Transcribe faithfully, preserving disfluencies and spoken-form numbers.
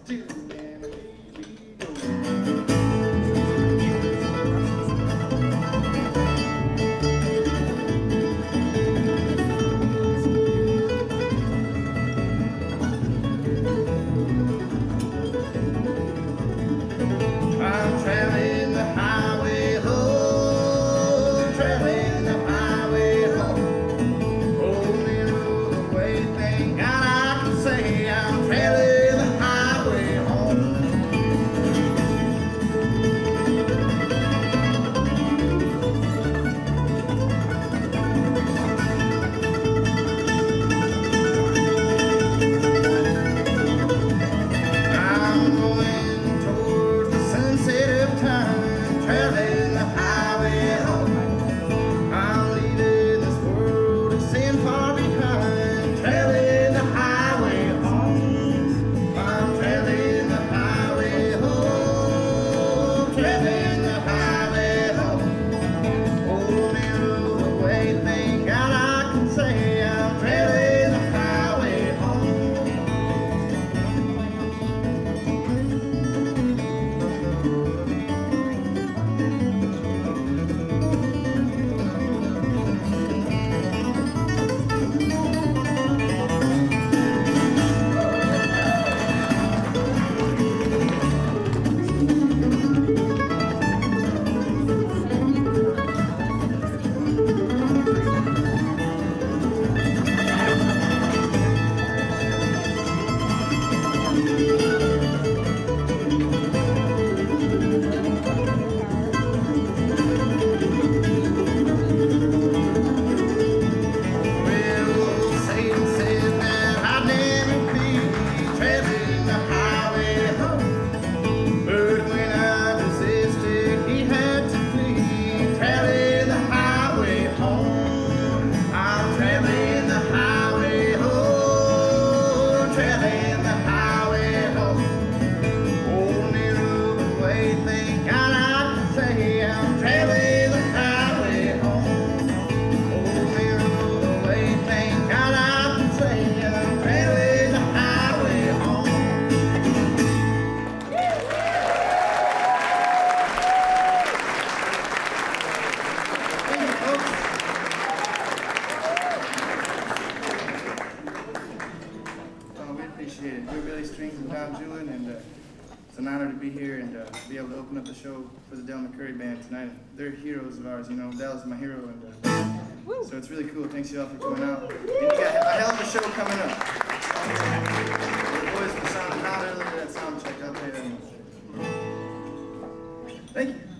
two, and away we go. I'm traveling the highway home, traveling the highway home. Hold me the way, thank God I can say I'm traveling the highway home. I'm going towards the sunset of time, traveling the highway home. I'm leaving this world of sin far behind, traveling the highway home. I'm traveling the highway home, traveling the highway home. Hold me the way, thank God I can say I'm traveling the highway home. Well, Satan said that I'd never be traveling the highway home. But when I resisted, he had to flee, traveling the highway home. I'm traveling the highway home, traveling the highway home. Hold me the way, thank God I can say I'm traveling the highway home. Hold me the way, thank God I can say I'm traveling the highway home. Thank you, folks. Uh, we appreciate it. We're Billy Strings and Don Julin, and uh, it's an honor to be here and uh, be able to open up the show for the Del McCurry Band tonight. They're heroes of ours, you know. Del's my hero, and uh, so it's really cool. Thanks y'all for coming out. And you got a hell of a show coming up. The boys were sounding out earlier at sound check. I'll tell you that much. Thank you.